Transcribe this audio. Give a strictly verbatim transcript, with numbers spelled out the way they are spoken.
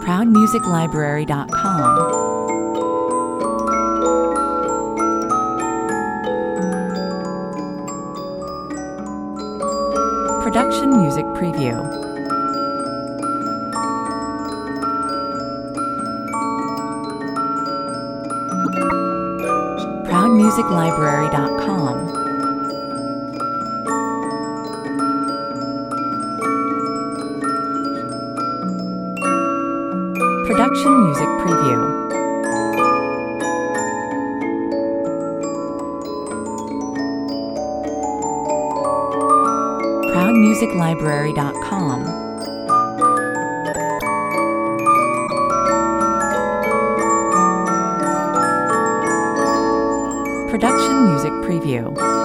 proud music library dot com. Production Music Preview. proud music library dot com. Production Music Preview. proud music library dot com. Production Music Preview.